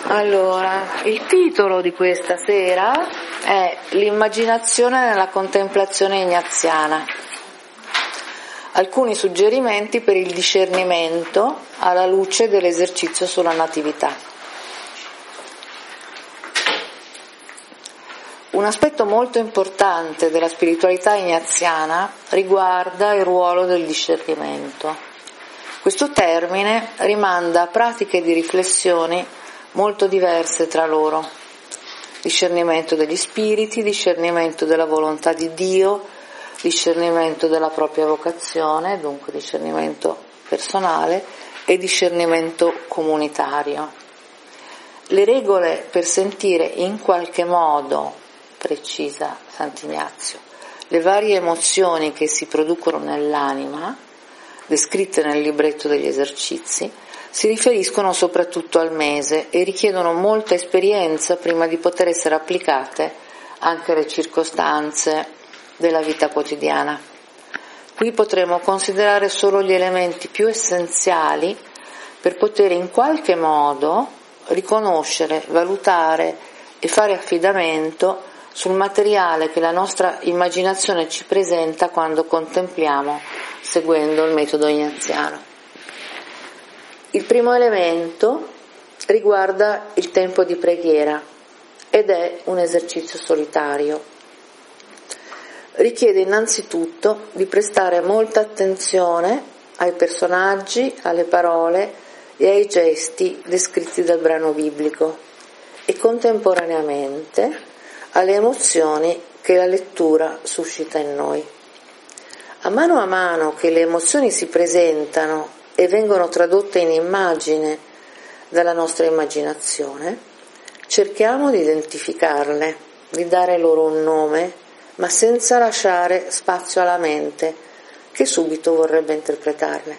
Allora, il titolo di questa sera è L'immaginazione nella contemplazione ignaziana. Alcuni suggerimenti per il discernimento alla luce dell'esercizio sulla natività. Un aspetto molto importante della spiritualità ignaziana riguarda il ruolo del discernimento. Questo termine rimanda a pratiche di riflessioni molto diverse tra loro: discernimento degli spiriti, discernimento della volontà di Dio, discernimento della propria vocazione, dunque discernimento personale, e discernimento comunitario. Le regole per sentire in qualche modo, precisa Sant'Ignazio, le varie emozioni che si producono nell'anima, descritte nel libretto degli esercizi, si riferiscono soprattutto al mese e richiedono molta esperienza prima di poter essere applicate anche alle circostanze della vita quotidiana. Qui potremo considerare solo gli elementi più essenziali per poter in qualche modo riconoscere, valutare e fare affidamento sul materiale che la nostra immaginazione ci presenta quando contempliamo seguendo il metodo ignaziano. Il primo elemento riguarda il tempo di preghiera ed è un esercizio solitario. Richiede innanzitutto di prestare molta attenzione ai personaggi, alle parole e ai gesti descritti dal brano biblico e contemporaneamente alle emozioni che la lettura suscita in noi. A mano che le emozioni si presentano e vengono tradotte in immagine dalla nostra immaginazione, cerchiamo di identificarle, di dare loro un nome, ma senza lasciare spazio alla mente che subito vorrebbe interpretarle.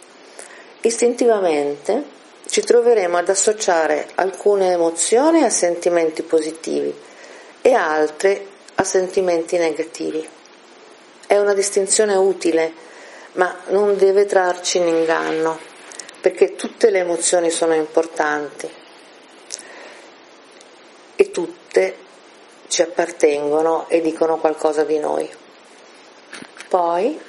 Istintivamente ci troveremo ad associare alcune emozioni a sentimenti positivi e altre a sentimenti negativi. È una distinzione utile, ma non deve trarci in inganno, perché tutte le emozioni sono importanti e tutte ci appartengono e dicono qualcosa di noi. Poi,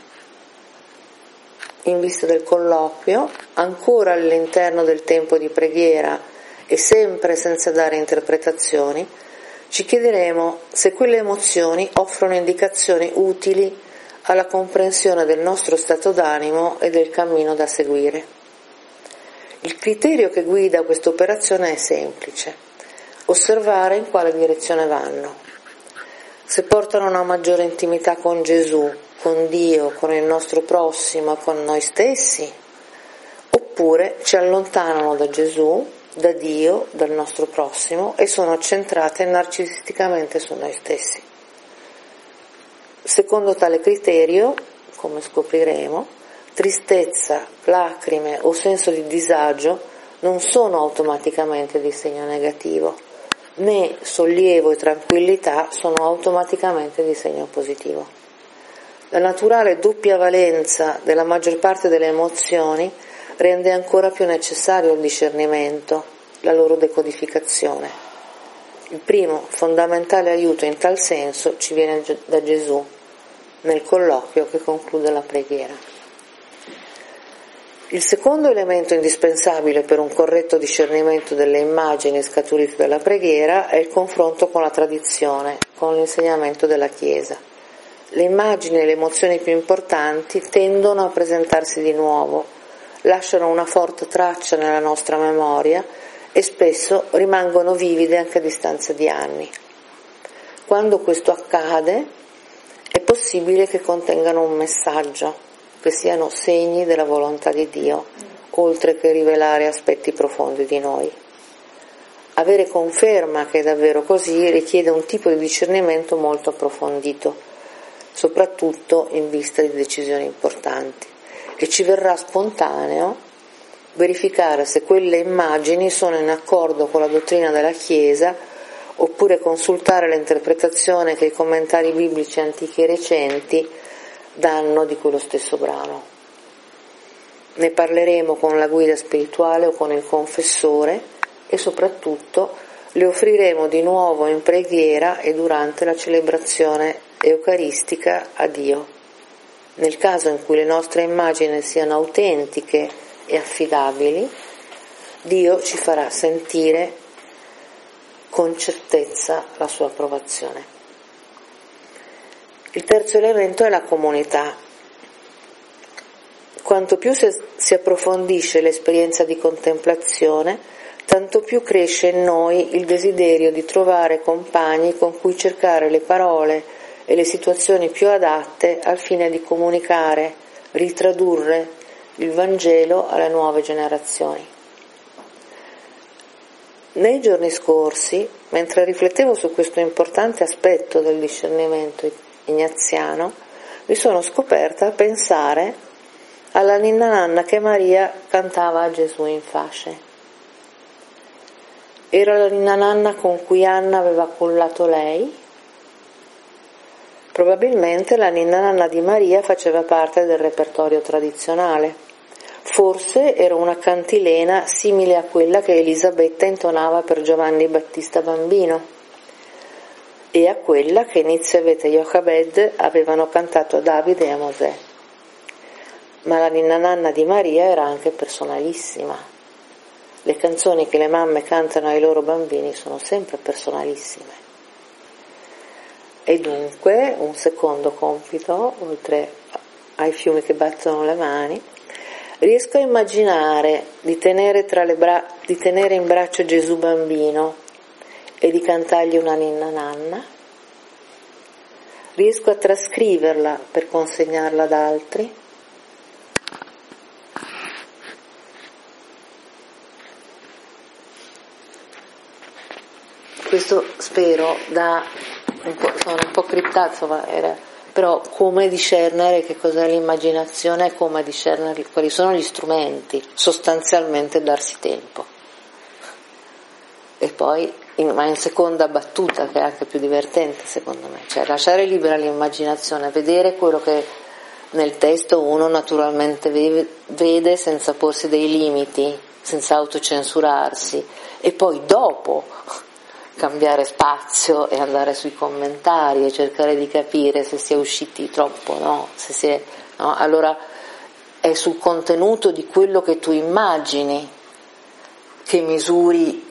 in vista del colloquio, ancora all'interno del tempo di preghiera e sempre senza dare interpretazioni, ci chiederemo se quelle emozioni offrono indicazioni utili alla comprensione del nostro stato d'animo e del cammino da seguire. Il criterio che guida questa operazione è semplice: osservare in quale direzione vanno. Se portano una maggiore intimità con Gesù, con Dio, con il nostro prossimo, con noi stessi, oppure ci allontanano da Gesù, da Dio, dal nostro prossimo e sono centrate narcisisticamente su noi stessi. Secondo tale criterio, come scopriremo, tristezza, lacrime o senso di disagio non sono automaticamente di segno negativo, né sollievo e tranquillità sono automaticamente di segno positivo. La naturale doppia valenza della maggior parte delle emozioni rende ancora più necessario il discernimento, la loro decodificazione. Il primo fondamentale aiuto in tal senso ci viene da Gesù nel colloquio che conclude la preghiera. Il secondo elemento indispensabile per un corretto discernimento delle immagini scaturite dalla preghiera è il confronto con la tradizione, con l'insegnamento della Chiesa. Le immagini e le emozioni più importanti tendono a presentarsi di nuovo, lasciano una forte traccia nella nostra memoria e spesso rimangono vivide anche a distanza di anni. Quando questo accade, è possibile che contengano un messaggio, che siano segni della volontà di Dio, oltre che rivelare aspetti profondi di noi. Avere conferma che è davvero così richiede un tipo di discernimento molto approfondito, soprattutto in vista di decisioni importanti, e ci verrà spontaneo verificare se quelle immagini sono in accordo con la dottrina della Chiesa, oppure consultare l'interpretazione che i commentari biblici antichi e recenti danno di quello stesso brano. Ne parleremo con la guida spirituale o con il confessore e soprattutto le offriremo di nuovo in preghiera e durante la celebrazione eucaristica a Dio. Nel caso in cui le nostre immagini siano autentiche e affidabili, Dio ci farà sentire con certezza la sua approvazione. Il terzo elemento è la comunità. Quanto più si approfondisce l'esperienza di contemplazione, tanto più cresce in noi il desiderio di trovare compagni con cui cercare le parole e le situazioni più adatte al fine di comunicare, ritradurre il Vangelo alle nuove generazioni. Nei giorni scorsi, mentre riflettevo su questo importante aspetto del discernimento ignaziano, mi sono scoperta a pensare alla ninna nanna che Maria cantava a Gesù in fasce. Era la ninna nanna con cui Anna aveva cullato lei? Probabilmente la ninna nanna di Maria faceva parte del repertorio tradizionale. Forse era una cantilena simile a quella che Elisabetta intonava per Giovanni Battista bambino e a quella che Nitzebet e Jochebed avevano cantato a Davide e a Mosè. Ma la ninna nanna di Maria era anche personalissima. Le canzoni che le mamme cantano ai loro bambini sono sempre personalissime. E dunque un secondo compito, oltre ai fiumi che battono le mani, riesco a immaginare di tenere in braccio Gesù bambino e di cantargli una ninna nanna. Riesco a trascriverla per consegnarla ad altri. Questo spero sono un po' criptato, però come discernere che cos'è l'immaginazione e come discernere quali sono gli strumenti, sostanzialmente darsi tempo. E poi, ma in seconda battuta, che è anche più divertente secondo me, cioè lasciare libera l'immaginazione, vedere quello che nel testo uno naturalmente vede senza porsi dei limiti, senza autocensurarsi, e poi dopo cambiare spazio e andare sui commentari e cercare di capire se si è usciti troppo, no? No? Allora è sul contenuto di quello che tu immagini che misuri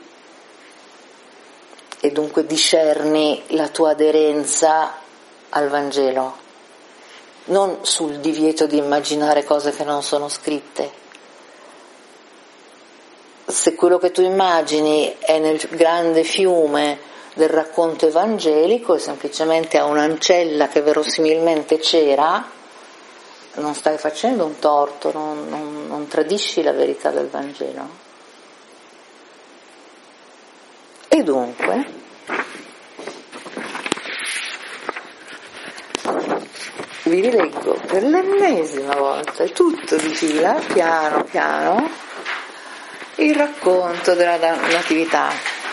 e dunque discerni la tua aderenza al Vangelo, non sul divieto di immaginare cose che non sono scritte. Se quello che tu immagini è nel grande fiume del racconto evangelico e semplicemente a un'ancella che verosimilmente c'era, non stai facendo un torto, non tradisci la verità del Vangelo. E dunque vi rileggo per l'ennesima volta, è tutto di fila, piano piano, il racconto della Natività.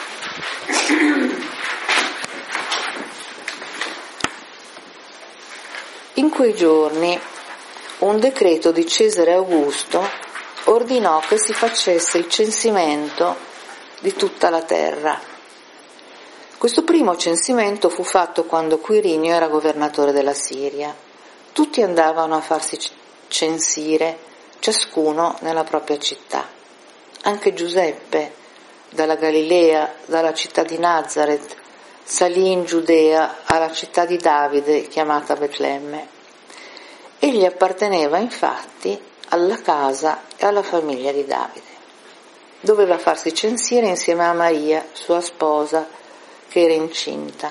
In quei giorni un decreto di Cesare Augusto ordinò che si facesse il censimento di tutta la terra. Questo primo censimento fu fatto quando Quirinio era governatore della Siria. Tutti andavano a farsi censire, ciascuno nella propria città. Anche Giuseppe, dalla Galilea, dalla città di Nazaret, salì in Giudea alla città di Davide, chiamata Betlemme. Egli apparteneva infatti alla casa e alla famiglia di Davide. Doveva farsi censire insieme a Maria, sua sposa, che era incinta.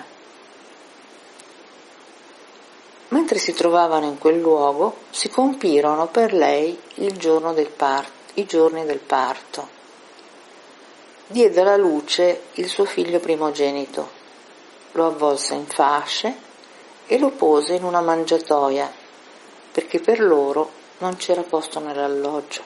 Mentre si trovavano in quel luogo, si compirono per lei i giorni del parto. Diede alla luce il suo figlio primogenito, lo avvolse in fasce e lo pose in una mangiatoia, perché per loro non c'era posto nell'alloggio.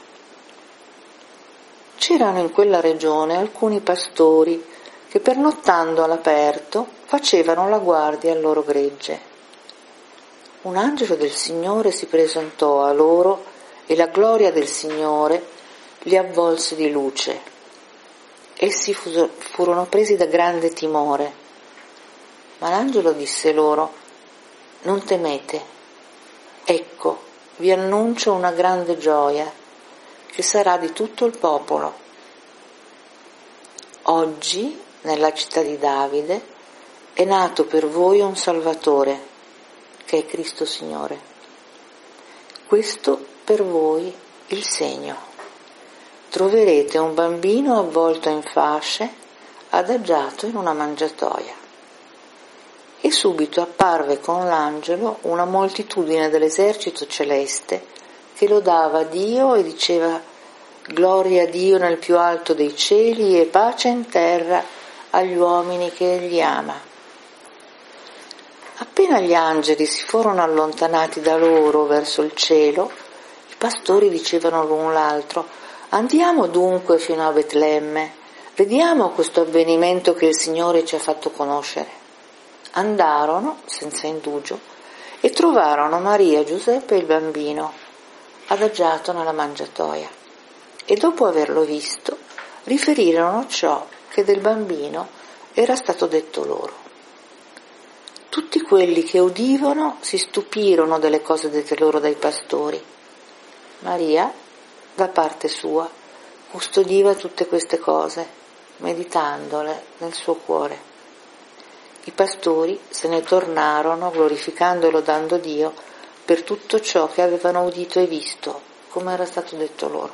C'erano in quella regione alcuni pastori che pernottando all'aperto facevano la guardia al loro gregge. Un angelo del Signore si presentò a loro e la gloria del Signore li avvolse di luce Essi furono presi da grande timore, ma l'angelo disse loro: non temete, ecco, vi annuncio una grande gioia che sarà di tutto il popolo. Oggi, nella città di Davide, è nato per voi un Salvatore, che è Cristo Signore. Questo per voi il segno. Troverete un bambino avvolto in fasce, adagiato in una mangiatoia. E subito apparve con l'angelo una moltitudine dell'esercito celeste che lodava Dio e diceva: gloria a Dio nel più alto dei cieli e pace in terra agli uomini che Egli ama. Appena gli angeli si furono allontanati da loro verso il cielo, i pastori dicevano l'un l'altro: andiamo dunque fino a Betlemme, vediamo questo avvenimento che il Signore ci ha fatto conoscere. Andarono, senza indugio, e trovarono Maria, Giuseppe e il bambino, adagiato nella mangiatoia. E dopo averlo visto, riferirono ciò che del bambino era stato detto loro. Tutti quelli che udivano si stupirono delle cose dette loro dai pastori. Maria, da parte sua, custodiva tutte queste cose, meditandole nel suo cuore. I pastori se ne tornarono glorificando e lodando Dio per tutto ciò che avevano udito e visto, come era stato detto loro.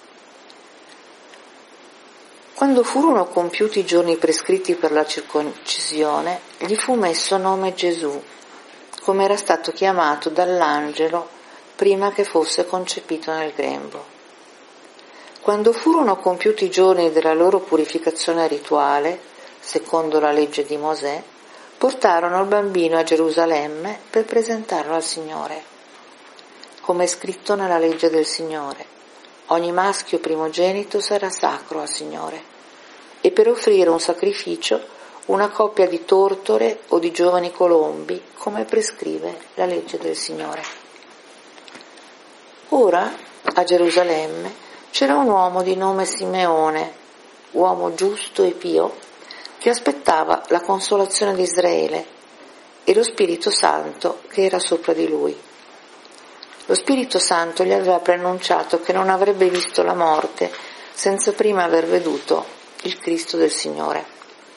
Quando furono compiuti i giorni prescritti per la circoncisione, gli fu messo nome Gesù, come era stato chiamato dall'angelo prima che fosse concepito nel grembo. Quando furono compiuti i giorni della loro purificazione rituale, secondo la legge di Mosè, portarono il bambino a Gerusalemme per presentarlo al Signore. Come è scritto nella legge del Signore: ogni maschio primogenito sarà sacro al Signore, e per offrire un sacrificio una coppia di tortore o di giovani colombi, come prescrive la legge del Signore. Ora, a Gerusalemme, c'era un uomo di nome Simeone, uomo giusto e pio, che aspettava la consolazione di Israele e lo Spirito Santo che era sopra di lui. Lo Spirito Santo gli aveva preannunciato che non avrebbe visto la morte senza prima aver veduto il Cristo del Signore.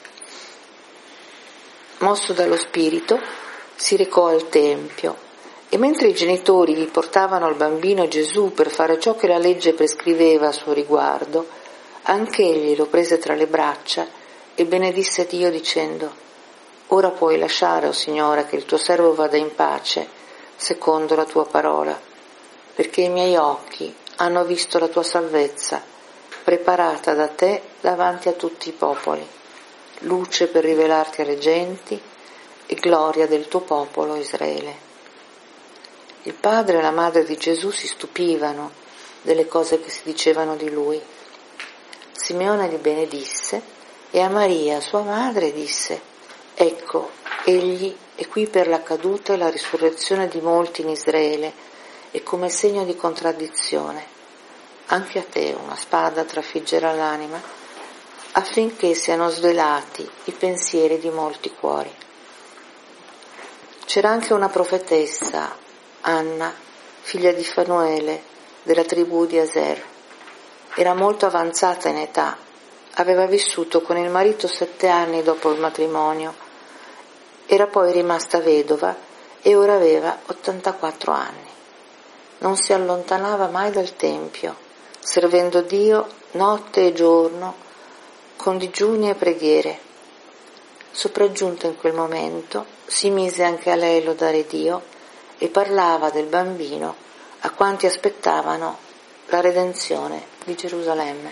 Mosso dallo Spirito, si recò al Tempio. E mentre i genitori gli portavano il bambino Gesù per fare ciò che la legge prescriveva a suo riguardo, anch'egli lo prese tra le braccia e benedisse Dio dicendo: ora puoi lasciare, o Signore, che il tuo servo vada in pace, secondo la tua parola, perché i miei occhi hanno visto la tua salvezza, preparata da te davanti a tutti i popoli, luce per rivelarti alle genti e gloria del tuo popolo Israele. Il padre e la madre di Gesù si stupivano delle cose che si dicevano di lui. Simeone li benedisse e a Maria, sua madre, disse: ecco, egli è qui per la caduta e la risurrezione di molti in Israele e come segno di contraddizione. Anche a te una spada trafiggerà l'anima, affinché siano svelati i pensieri di molti cuori. C'era anche una profetessa, Anna, figlia di Fanuele, della tribù di Aser. Era molto avanzata in età, aveva vissuto con il marito 7 anni dopo il matrimonio, era poi rimasta vedova e ora aveva 84 anni. Non si allontanava mai dal Tempio, servendo Dio notte e giorno con digiuni e preghiere. Sopraggiunta in quel momento, si mise anche a lei lodare Dio e parlava del bambino a quanti aspettavano la redenzione di Gerusalemme.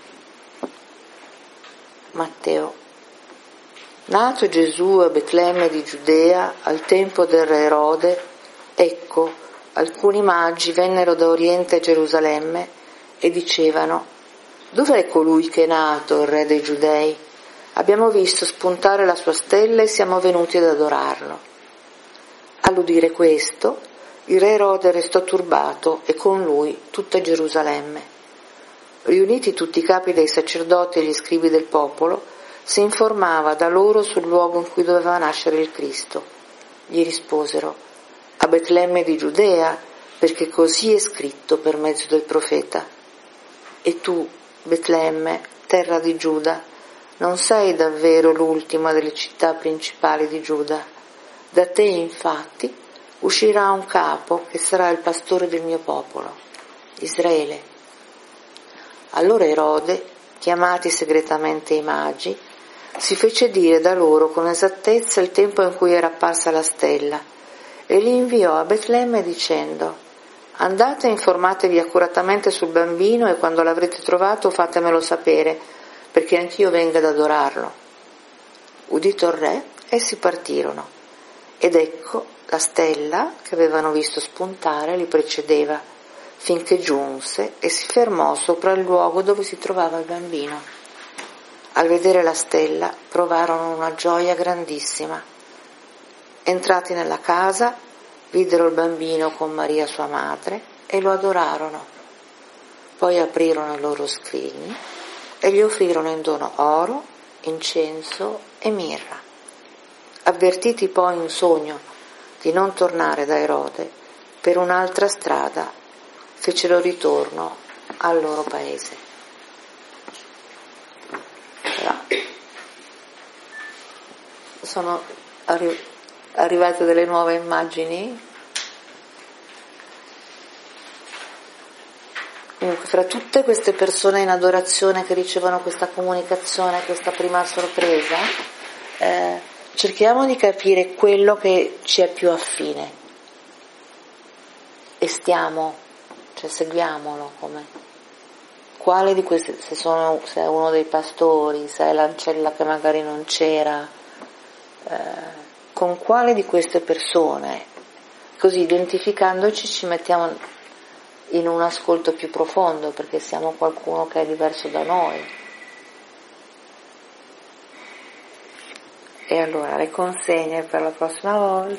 Matteo. Nato Gesù a Betlemme di Giudea al tempo del re Erode, ecco, alcuni magi vennero da Oriente a Gerusalemme e dicevano: dov'è colui che è nato, il re dei Giudei? Abbiamo visto spuntare la sua stella e siamo venuti ad adorarlo. All'udire questo, il re Erode restò turbato e con lui tutta Gerusalemme. Riuniti tutti i capi dei sacerdoti e gli scribi del popolo, si informava da loro sul luogo in cui doveva nascere il Cristo. Gli risposero: a Betlemme di Giudea, perché così è scritto per mezzo del profeta. E tu, Betlemme, terra di Giuda, non sei davvero l'ultima delle città principali di Giuda. Da te, infatti, uscirà un capo che sarà il pastore del mio popolo, Israele. Allora Erode, chiamati segretamente i magi, si fece dire da loro con esattezza il tempo in cui era apparsa la stella e li inviò a Betlemme dicendo: andate e informatevi accuratamente sul bambino e quando l'avrete trovato fatemelo sapere, perché anch'io venga ad adorarlo. Udito il re, essi partirono, ed ecco la stella che avevano visto spuntare li precedeva, finché giunse e si fermò sopra il luogo dove si trovava il bambino. Al vedere la stella provarono una gioia grandissima. Entrati nella casa, videro il bambino con Maria sua madre e lo adorarono. Poi aprirono i loro scrigni e gli offrirono in dono oro, incenso e mirra. Avvertiti poi in sogno di non tornare da Erode, per un'altra strada fecero ritorno al loro paese. Sono arrivate delle nuove immagini. Comunque, fra tutte queste persone in adorazione che ricevono questa comunicazione, questa prima sorpresa, cerchiamo di capire quello che ci è più affine e seguiamolo come. Quale di queste, se è uno dei pastori, se è l'ancella che magari non c'era, con quale di queste persone, così identificandoci ci mettiamo in un ascolto più profondo, perché siamo qualcuno che è diverso da noi. E allora le consegne per la prossima volta.